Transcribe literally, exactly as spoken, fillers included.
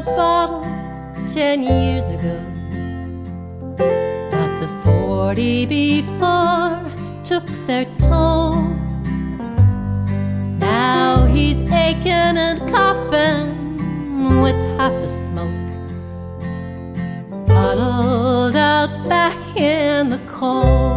bottle ten years ago, but the forty before took their toll. Now he's aching and coughing with half a smoke, huddled out back in the cold.